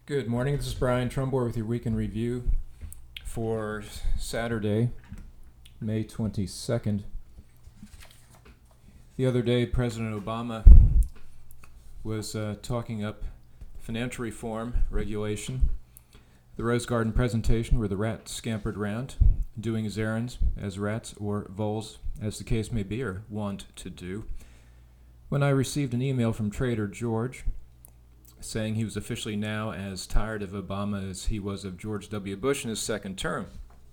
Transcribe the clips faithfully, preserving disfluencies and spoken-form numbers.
Good morning. This is Brian Trumbore with your Week in Review for Saturday, May twenty-second. The other day, President Obama was uh, talking up financial reform regulation. The Rose Garden presentation where the rat scampered round, doing his errands, as rats or voles, as the case may be, are wont to do. When I received an email from Trader George saying he was officially now as tired of Obama as he was of George W. Bush in his second term,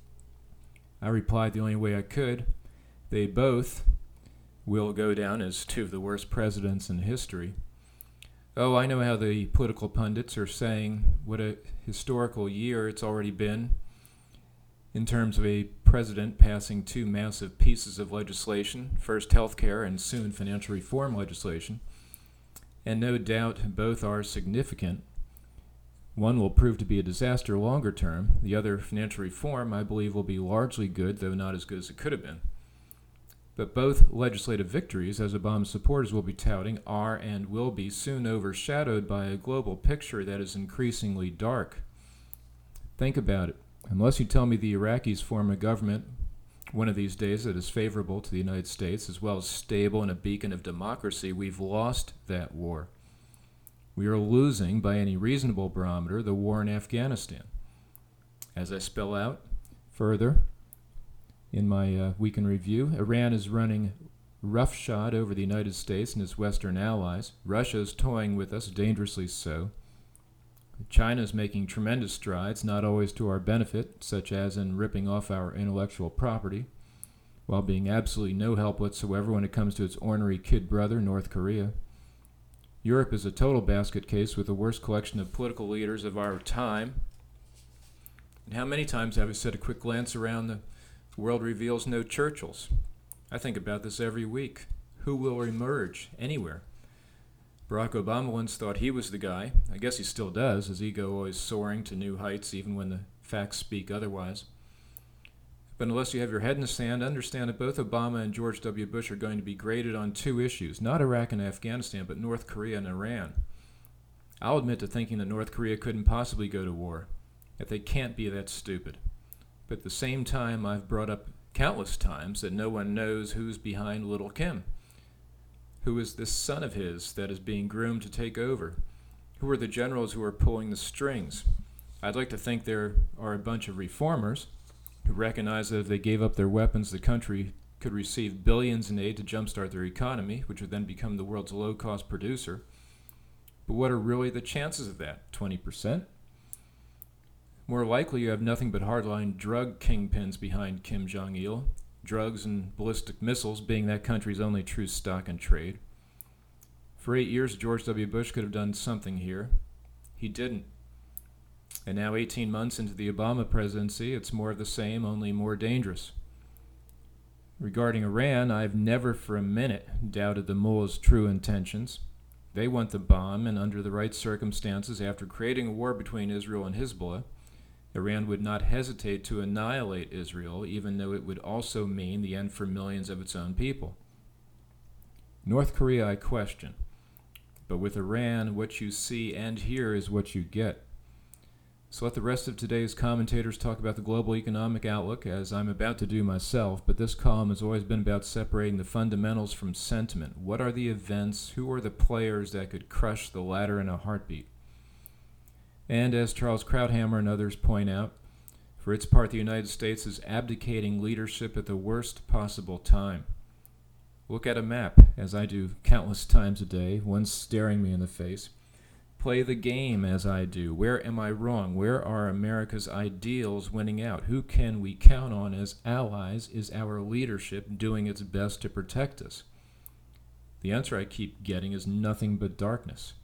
I replied the only way I could. They both will go down as two of the worst presidents in history. Oh, I know how the political pundits are saying what a historical year it's already been in terms of a president passing two massive pieces of legislation, first health care and soon financial reform legislation. And no doubt both are significant. One will prove to be a disaster longer term. The other, financial reform, I believe will be largely good, though not as good as it could have been. But both legislative victories, as Obama's supporters will be touting, are and will be soon overshadowed by a global picture that is increasingly dark. Think about it. Unless you tell me the Iraqis form a government one of these days that is favorable to the United States, as well as stable and a beacon of democracy, we've lost that war. We are losing, by any reasonable barometer, the war in Afghanistan. As I spell out further in my uh, Week in Review, Iran is running roughshod over the United States and its Western allies. Russia is toying with us, dangerously so. China is making tremendous strides, not always to our benefit, such as in ripping off our intellectual property, while being absolutely no help whatsoever when it comes to its ornery kid brother, North Korea. Europe is a total basket case with the worst collection of political leaders of our time. And how many times have I said a quick glance around the world reveals no Churchills? I think about this every week. Who will emerge anywhere? Barack Obama once thought he was the guy. I guess he still does, his ego always soaring to new heights even when the facts speak otherwise. But unless you have your head in the sand, understand that both Obama and George W. Bush are going to be graded on two issues, not Iraq and Afghanistan, but North Korea and Iran. I'll admit to thinking that North Korea couldn't possibly go to war, that they can't be that stupid. But at the same time, I've brought up countless times that no one knows who's behind Little Kim. Who is this son of his that is being groomed to take over? Who are the generals who are pulling the strings? I'd like to think there are a bunch of reformers who recognize that if they gave up their weapons, the country could receive billions in aid to jumpstart their economy, which would then become the world's low-cost producer. But what are really the chances of that? twenty percent? More likely you have nothing but hardline drug kingpins behind Kim Jong-il, drugs and ballistic missiles being that country's only true stock in trade. For eight years, George W. Bush could have done something here. He didn't. And now, eighteen months into the Obama presidency, it's more of the same, only more dangerous. Regarding Iran, I've never for a minute doubted the mullahs' true intentions. They want the bomb, and under the right circumstances, after creating a war between Israel and Hezbollah, Iran would not hesitate to annihilate Israel, even though it would also mean the end for millions of its own people. North Korea, I question. But with Iran, what you see and hear is what you get. So let the rest of today's commentators talk about the global economic outlook, as I'm about to do myself, but this column has always been about separating the fundamentals from sentiment. What are the events? Who are the players that could crush the latter in a heartbeat? And as Charles Krauthammer and others point out, for its part, the United States is abdicating leadership at the worst possible time. Look at a map, as I do countless times a day, one staring me in the face. Play the game as I do. Where am I wrong? Where are America's ideals winning out? Who can we count on as allies? Is our leadership doing its best to protect us? The answer I keep getting is nothing but darkness.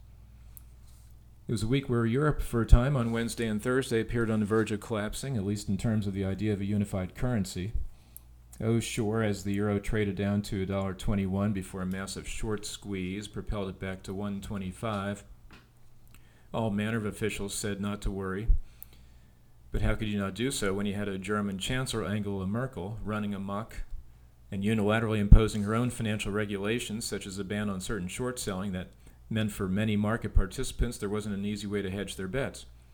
It was a week where Europe, for a time on Wednesday and Thursday, appeared on the verge of collapsing, at least in terms of the idea of a unified currency. Oh, sure, as the euro traded down to one dollar twenty-one before a massive short squeeze propelled it back to one twenty-five. All manner of officials said not to worry. But how could you not do so when you had a German Chancellor, Angela Merkel, running amok and unilaterally imposing her own financial regulations, such as a ban on certain short selling that meant for many market participants there wasn't an easy way to hedge their bets?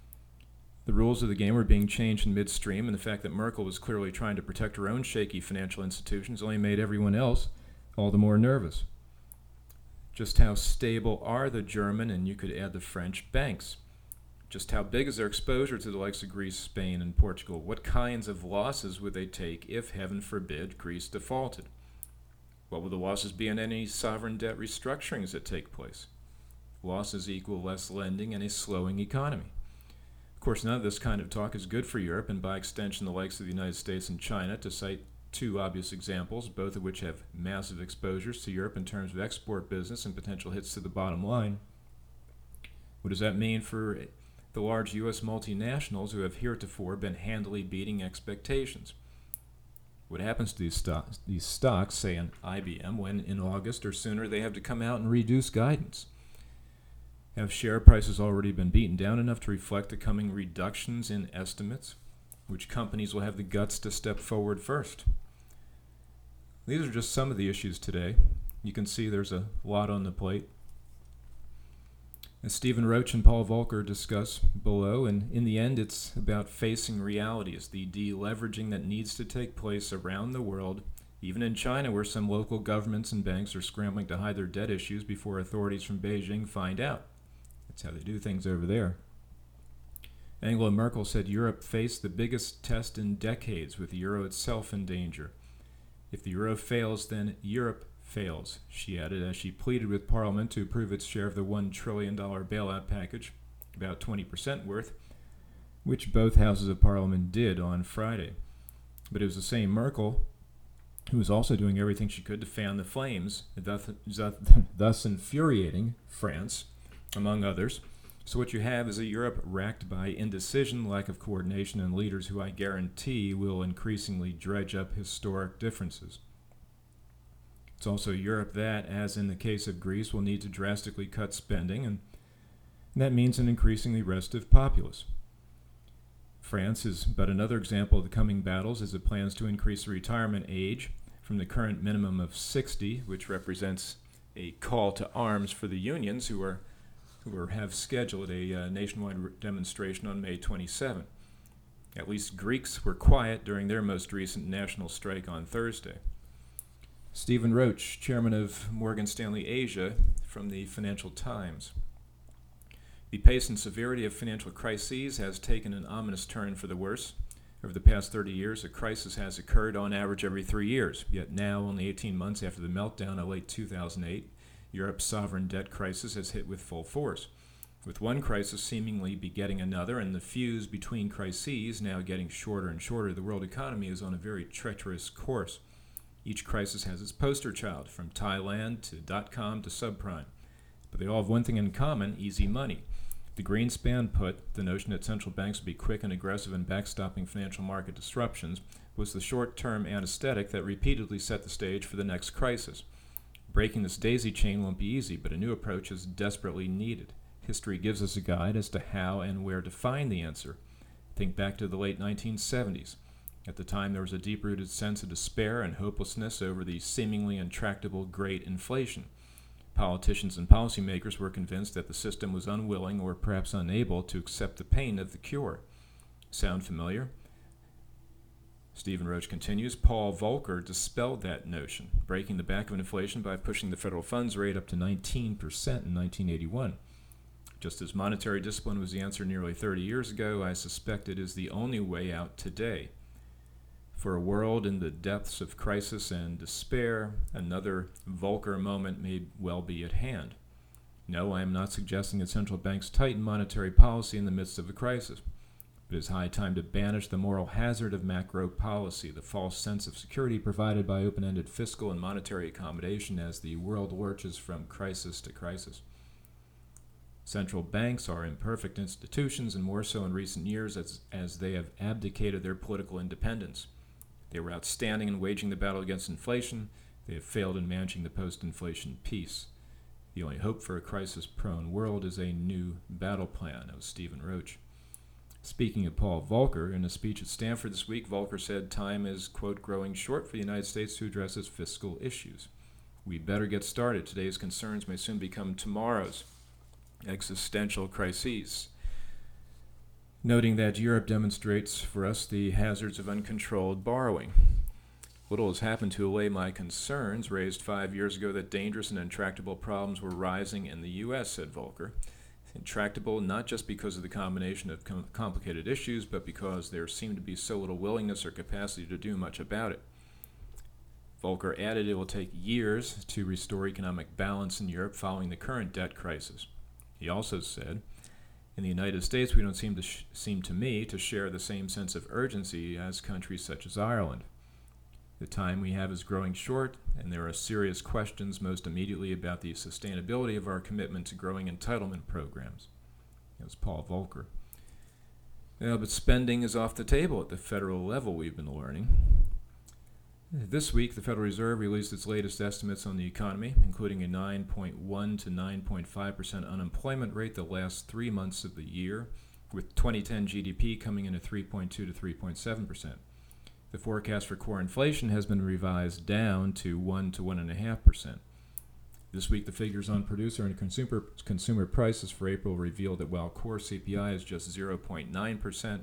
The rules of the game were being changed in midstream, and the fact that Merkel was clearly trying to protect her own shaky financial institutions only made everyone else all the more nervous. Just how stable are the German, and you could add the French, banks? Just how big is their exposure to the likes of Greece, Spain, and Portugal? What kinds of losses would they take if, heaven forbid, Greece defaulted? What will the losses be in any sovereign debt restructurings that take place? Losses equal less lending and a slowing economy. Of course, none of this kind of talk is good for Europe, and by extension the likes of the United States and China, to cite two obvious examples, both of which have massive exposures to Europe in terms of export business and potential hits to the bottom line. What does that mean for the large U S multinationals who have heretofore been handily beating expectations? What happens to these stocks, these stocks, say an I B M, when in August or sooner they have to come out and reduce guidance? Have share prices already been beaten down enough to reflect the coming reductions in estimates? Which companies will have the guts to step forward first? These are just some of the issues today. You can see there's a lot on the plate. As Stephen Roach and Paul Volcker discuss below, and in the end it's about facing reality, it's the deleveraging that needs to take place around the world, even in China, where some local governments and banks are scrambling to hide their debt issues before authorities from Beijing find out. That's how they do things over there. Angela Merkel said Europe faced the biggest test in decades, with the euro itself in danger. If the euro fails, then Europe fails, she added, as she pleaded with Parliament to approve its share of the one trillion dollars bailout package, about twenty percent worth, which both houses of Parliament did on Friday. But it was the same Merkel who was also doing everything she could to fan the flames, thus, thus infuriating France, among others. So what you have is a Europe racked by indecision, lack of coordination, and leaders who I guarantee will increasingly dredge up historic differences. It's also Europe that, as in the case of Greece, will need to drastically cut spending, and that means an increasingly restive populace. France is but another example of the coming battles, as it plans to increase the retirement age from the current minimum of sixty, which represents a call to arms for the unions who are who are, have scheduled a uh, nationwide re- demonstration on May twenty-seventh. At least Greeks were quiet during their most recent national strike on Thursday. Stephen Roach, chairman of Morgan Stanley Asia, from the Financial Times. The pace and severity of financial crises has taken an ominous turn for the worse. Over the past thirty years, a crisis has occurred on average every three years. Yet now, only eighteen months after the meltdown of late two thousand eight, Europe's sovereign debt crisis has hit with full force, with one crisis seemingly begetting another, and the fuse between crises now getting shorter and shorter. The world economy is on a very treacherous course. Each crisis has its poster child, from Thailand to dot-com to subprime. But they all have one thing in common: easy money. The Greenspan put, the notion that central banks would be quick and aggressive in backstopping financial market disruptions, was the short-term anesthetic that repeatedly set the stage for the next crisis. Breaking this daisy chain won't be easy, but a new approach is desperately needed. History gives us a guide as to how and where to find the answer. Think back to the late nineteen seventies. At the time, there was a deep-rooted sense of despair and hopelessness over the seemingly intractable great inflation. Politicians and policymakers were convinced that the system was unwilling or perhaps unable to accept the pain of the cure. Sound familiar? Stephen Roach continues, Paul Volcker dispelled that notion, breaking the back of inflation by pushing the federal funds rate up to nineteen percent in nineteen eighty-one. Just as monetary discipline was the answer nearly thirty years ago, I suspect it is the only way out today. For a world in the depths of crisis and despair, another Volcker moment may well be at hand. No, I am not suggesting that central banks tighten monetary policy in the midst of a crisis. It is high time to banish the moral hazard of macro policy, the false sense of security provided by open-ended fiscal and monetary accommodation as the world lurches from crisis to crisis. Central banks are imperfect institutions, and more so in recent years as, as they have abdicated their political independence. They were outstanding in waging the battle against inflation. They have failed in managing the post-inflation peace. The only hope for a crisis-prone world is a new battle plan, of Stephen Roach. Speaking of Paul Volcker, in a speech at Stanford this week, Volcker said time is, quote, growing short for the United States to address its fiscal issues. We better get started. Today's concerns may soon become tomorrow's existential crises. noting that Europe demonstrates for us the hazards of uncontrolled borrowing. Little has happened to allay my concerns raised five years ago that dangerous and intractable problems were rising in the U S, said Volcker. Intractable not just because of the combination of com- complicated issues, but because there seemed to be so little willingness or capacity to do much about it. Volcker added it will take years to restore economic balance in Europe following the current debt crisis. He also said, in the United States, we don't seem to sh- seem to me to share the same sense of urgency as countries such as Ireland. The time we have is growing short, and there are serious questions most immediately about the sustainability of our commitment to growing entitlement programs. That was Paul Volcker. Yeah, but spending is off the table at the federal level, we've been learning. This week, the Federal Reserve released its latest estimates on the economy, including a nine point one to nine point five percent unemployment rate the last three months of the year, with twenty ten G D P coming in at three point two to three point seven percent. The forecast for core inflation has been revised down to one to one point five percent. This week, the figures on producer and consumer, consumer prices for April revealed that while core C P I is just zero point nine percent,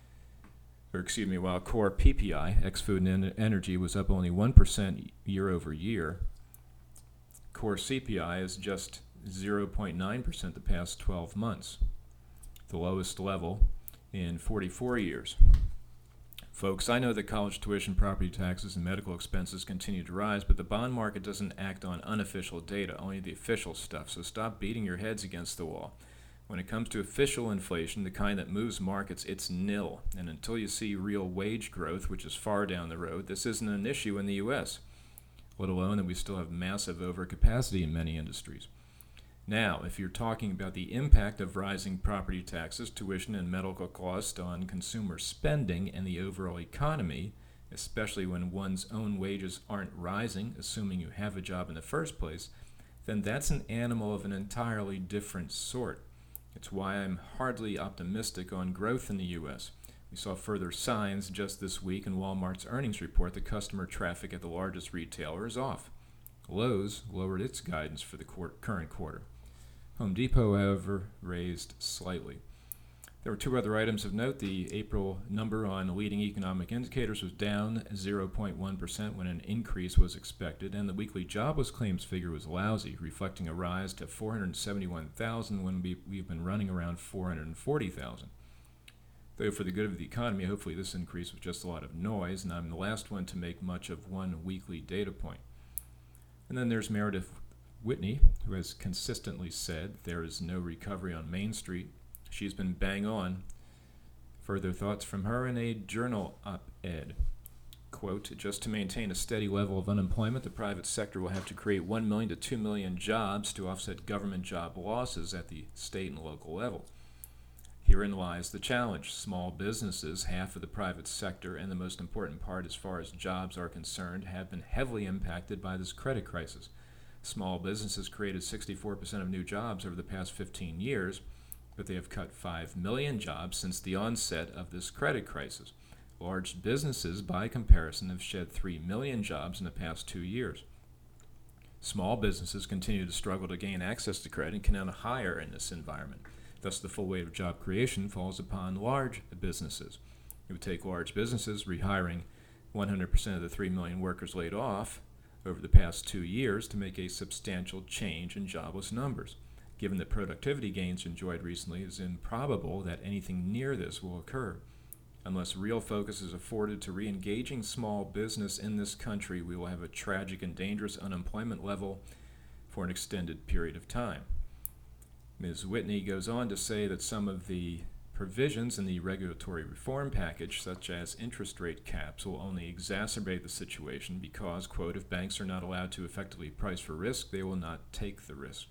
or excuse me, while core P P I, ex-food and en- energy, was up only one percent year over year, core C P I is just zero point nine percent the past twelve months, the lowest level in forty-four years. Folks, I know that college tuition, property taxes, and medical expenses continue to rise, but the bond market doesn't act on unofficial data, only the official stuff, so stop beating your heads against the wall. When it comes to official inflation, the kind that moves markets, it's nil. And until you see real wage growth, which is far down the road, this isn't an issue in the U S, let alone that we still have massive overcapacity in many industries. Now, if you're talking about the impact of rising property taxes, tuition, and medical costs on consumer spending and the overall economy, especially when one's own wages aren't rising, assuming you have a job in the first place, then that's an animal of an entirely different sort. It's why I'm hardly optimistic on growth in the U S. We saw further signs just this week in Walmart's earnings report that customer traffic at the largest retailer is off. Lowe's lowered its guidance for the quor- current quarter. Home Depot, however, raised slightly. There were two other items of note. The April number on leading economic indicators was down zero point one percent when an increase was expected, and the weekly jobless claims figure was lousy, reflecting a rise to four hundred seventy-one thousand when we, we've been running around four hundred forty thousand. Though for the good of the economy, hopefully this increase was just a lot of noise, and I'm the last one to make much of one weekly data point. And then there's Meredith Whitney, who has consistently said there is no recovery on Main Street. She's been bang on. Further thoughts from her in a journal op-ed. Quote, just to maintain a steady level of unemployment, the private sector will have to create one million to two million jobs to offset government job losses at the state and local level. Herein lies the challenge. Small businesses, half of the private sector, and the most important part as far as jobs are concerned, have been heavily impacted by this credit crisis. Small businesses created sixty-four percent of new jobs over the past fifteen years, but they have cut five million jobs since the onset of this credit crisis. Large businesses, by comparison, have shed three million jobs in the past two years. Small businesses continue to struggle to gain access to credit and cannot hire in this environment. Thus, the full weight of job creation falls upon large businesses. It would take large businesses rehiring one hundred percent of the three million workers laid off over the past two years to make a substantial change in jobless numbers. Given the productivity gains enjoyed recently, it is improbable that anything near this will occur. Unless real focus is afforded to re-engaging small business in this country, we will have a tragic and dangerous unemployment level for an extended period of time. Miz Whitney goes on to say that some of the provisions in the regulatory reform package, such as interest rate caps, will only exacerbate the situation because, quote, if banks are not allowed to effectively price for risk, they will not take the risk.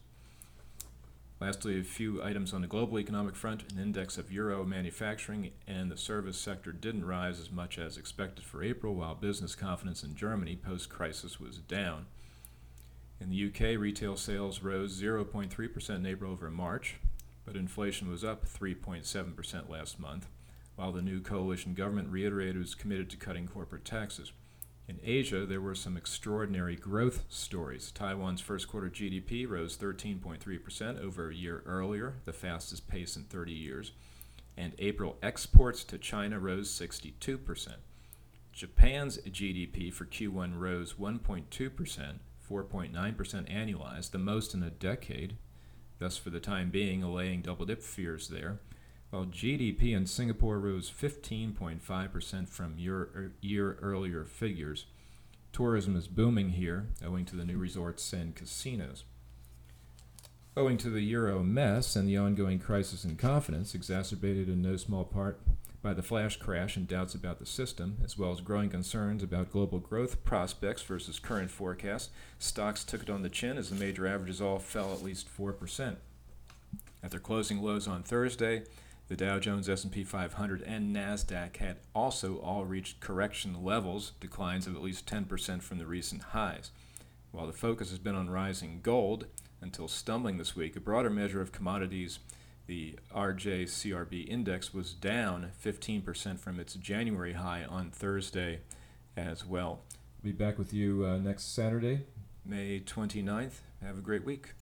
Lastly, a few items on the global economic front. An index of Euro manufacturing and the service sector didn't rise as much as expected for April, while business confidence in Germany post-crisis was down. In the U K, retail sales rose zero point three percent in April over March, but inflation was up three point seven percent last month, while the new coalition government reiterated it was committed to cutting corporate taxes. In Asia, there were some extraordinary growth stories. Taiwan's first quarter G D P rose thirteen point three percent over a year earlier, the fastest pace in thirty years, and April exports to China rose sixty-two percent. Japan's G D P for Q one rose one point two percent, four point nine percent annualized, the most in a decade, thus for the time being allaying double-dip fears there, while G D P in Singapore rose fifteen point five percent from year, year earlier figures. Tourism is booming here, owing to the new resorts and casinos. Owing to the euro mess and the ongoing crisis in confidence, exacerbated in no small part by the flash crash and doubts about the system, as well as growing concerns about global growth prospects versus current forecasts, stocks took it on the chin as the major averages all fell at least four percent. At their closing lows on Thursday, the Dow Jones, S and P five hundred, and NASDAQ had also all reached correction levels, declines of at least ten percent from the recent highs. While the focus has been on rising gold, until stumbling this week, a broader measure of commodities, the R J C R B index, was down fifteen percent from its January high on Thursday as well. We'll be back with you uh, next Saturday, May twenty-ninth. Have a great week.